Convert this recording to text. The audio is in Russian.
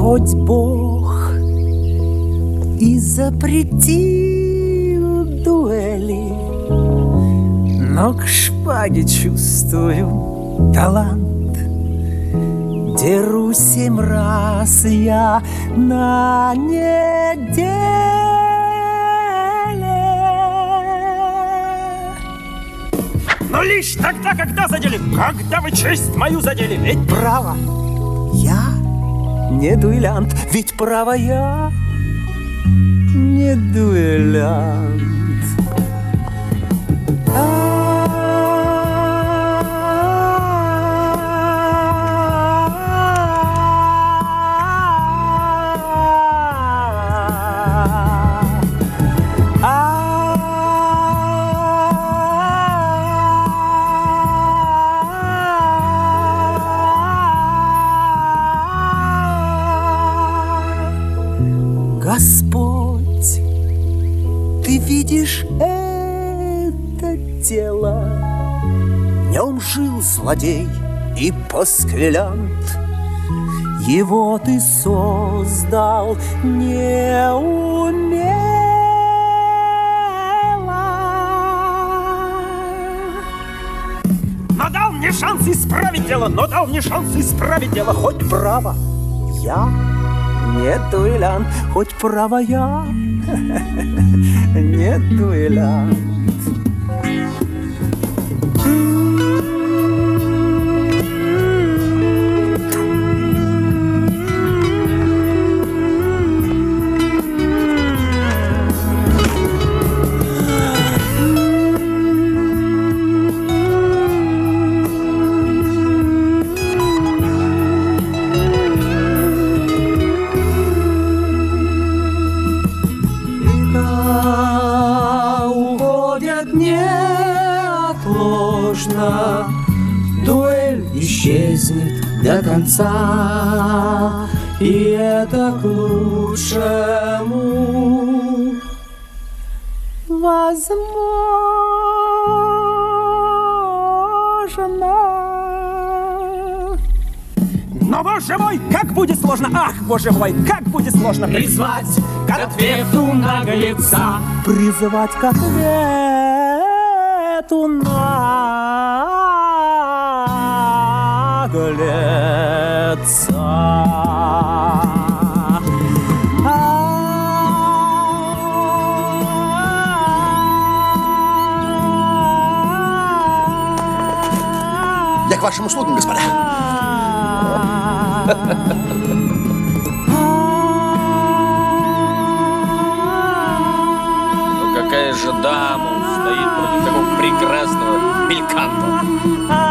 Хоть Бог и запретил дуэли, но к шпаге чувствую талант. Деру 7 раз я на неделе. Но лишь тогда, когда задели, когда вы честь мою задели. Ведь право, я не дуэлянт, ведь право я не дуэлянт. Господь, ты видишь это тело, в нем жил злодей и пасквилянт. Его ты создал неумело. Но дал мне шанс исправить дело, хоть право я не дуэлянт, хоть право я не дуэлянт. Дуэль исчезнет до конца, и это к лучшему. Возможно. Но, боже мой, как будет сложно, ах, боже мой, как будет сложно призвать к ответу наглеца, призвать к ответу наглеца. Я к вашим услугам, господа. Ну какая же дама стоит против такого прекрасного бельканта?